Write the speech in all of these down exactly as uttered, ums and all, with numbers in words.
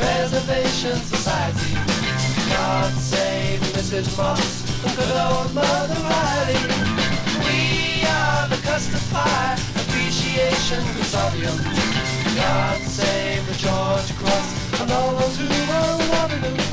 Preservation Society. God save Missus Moss and good old Mother Riley. We are the Custard Pie Appreciation Consortium. God save the George Cross and all those who won Waterloo.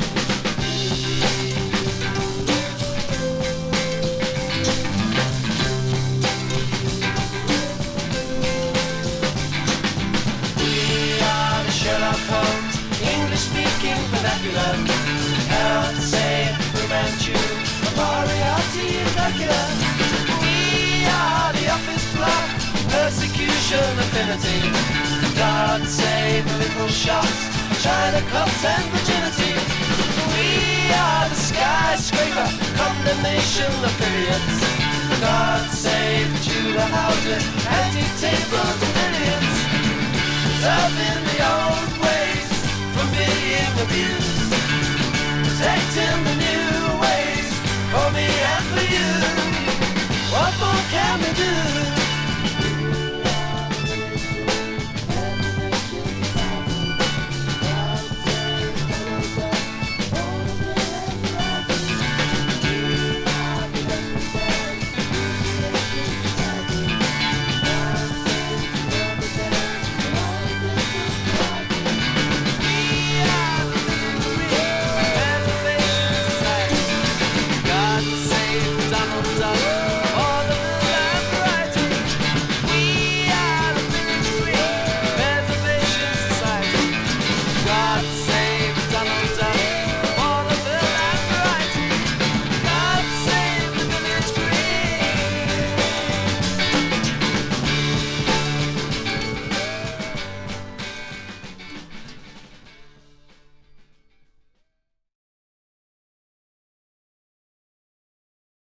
We are the Sherlock Holmes English-speaking vernacular. God save Fu Manchu, Moriarty and Dracula. We are the office block, persecution affinity. God save little shots, China cups and virginity. We are the skyscraper, condemnation affiliates. God save Tudor houses, antique tables and billiards. Preserving the old ways from being abused, protecting the